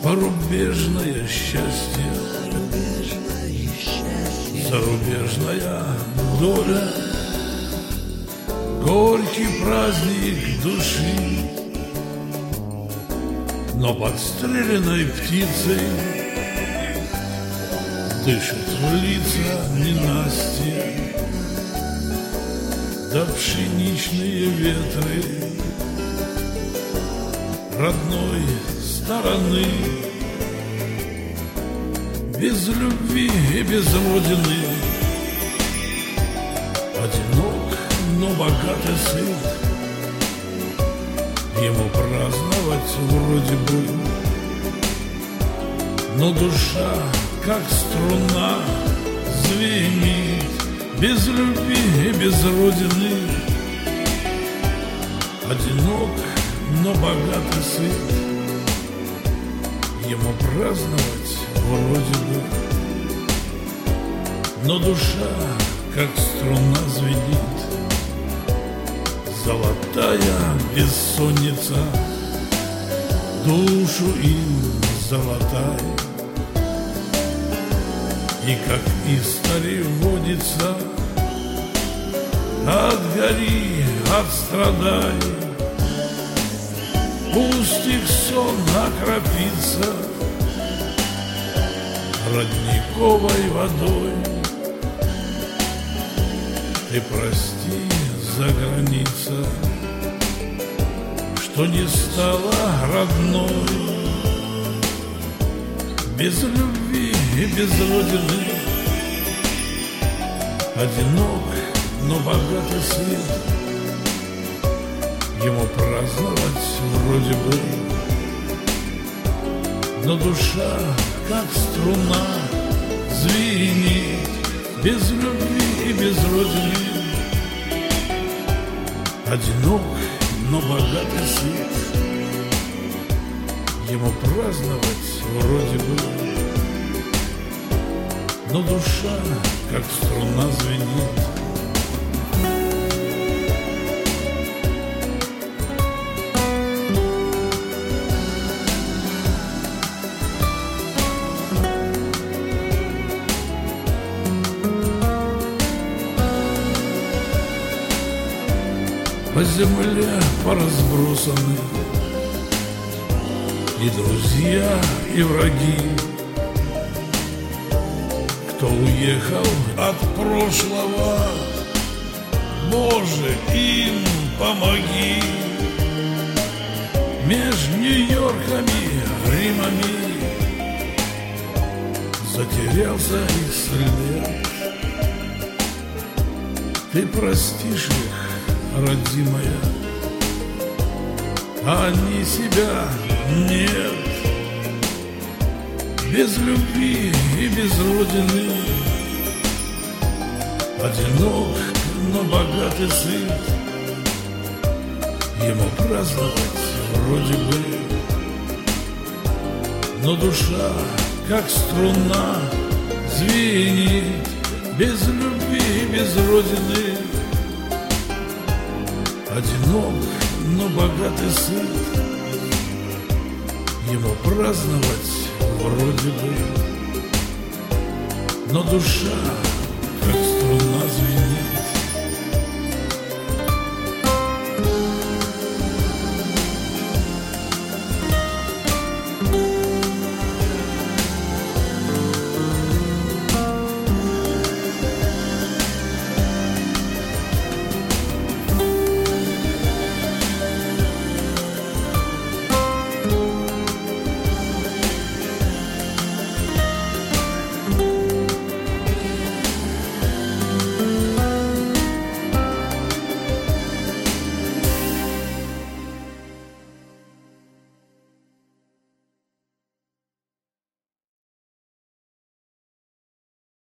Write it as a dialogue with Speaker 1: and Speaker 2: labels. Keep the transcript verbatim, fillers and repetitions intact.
Speaker 1: Порубежное счастье, зарубежная доля, горький праздник души, но подстреленной птицей дышит в лица ненастье, да пшеничные ветры родной стороны. Без любви и без родины, одинок, но богат и сыт. Ему праздновать вроде бы, но душа, как струна, звенит. Без любви и без родины, одинок, но богат и сыт. Ему праздновать вроде бы, но душа, как струна, звенит. Золотая бессонница душу им золотая, и как истори водится, отгори, отстрадай. Пусть их сон окропится родниковой водой. Ты прости, за граница, что не стала родной. Без любви и без родины, одинок, но богат и сыт. Ему праздновать вроде бы, но душа, как струна, звенит. Без любви и без родины, одинок, но богат и сыт. Ему праздновать вроде бы, но душа, как струна, звенит. По земле поразбросаны и друзья, и враги. Кто уехал от прошлого, Боже, им помоги. Меж Нью-Йорками, Римами затерялся их след. Ты простишь их, родимая, а они себя нет. Без любви и без родины, одинок, но богат и сыт. Ему праздновать вроде бы, но душа, как струна, звенит. Без любви и без родины, одинок, но богат и сыт. Ему праздновать вроде бы, но душа,